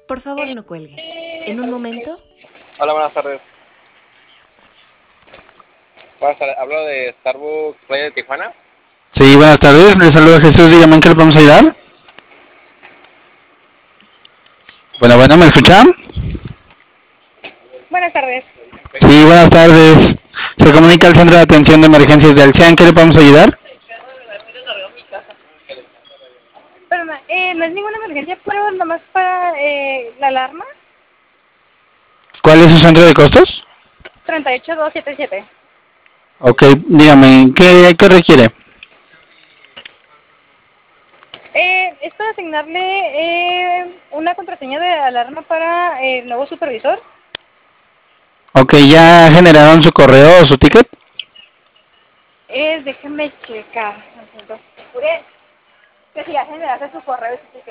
Por favor, no cuelgue. En un momento. Hola, buenas tardes. Buenas tardes. Hablo de Starbucks Playa de Tijuana. Sí, buenas tardes. Le saluda Jesús. Dígame en qué le podemos ayudar. Bueno, ¿me escuchan? Buenas tardes. Sí, buenas tardes. Se comunica al Centro de Atención de Emergencias de Alcea. ¿En qué le podemos ayudar? Perdona, no es ninguna emergencia, pero nada más para la alarma. ¿Cuál es su centro de costos? 38277. Ok, dígame, ¿qué requiere? Es para asignarle una contraseña de alarma para el nuevo supervisor. Ok, ¿ya generaron su correo o su ticket? Déjenme checar. Uriel, que si ya generaste su correo y su ticket.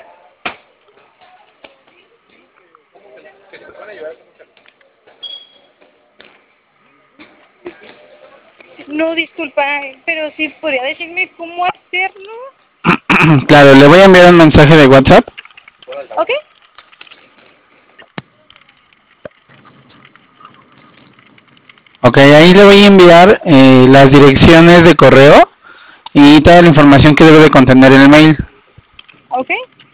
No, disculpa, pero si podría decirme cómo hacerlo. Claro, le voy a enviar un mensaje de WhatsApp. ¿Ok? Ok, ahí le voy a enviar las direcciones de correo y toda la información que debe de contener el mail. ¿Ok?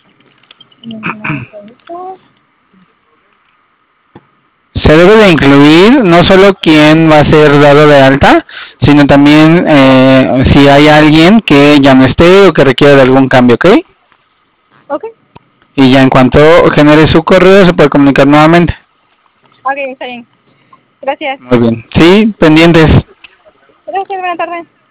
Se debe de incluir no solo quién va a ser dado de alta, sino también si hay alguien que ya no esté o que requiera de algún cambio, ¿ok? ¿Ok? Y ya en cuanto genere su correo se puede comunicar nuevamente. Ok, está bien. Gracias. Muy bien. Sí, pendientes. Gracias, buena tarde.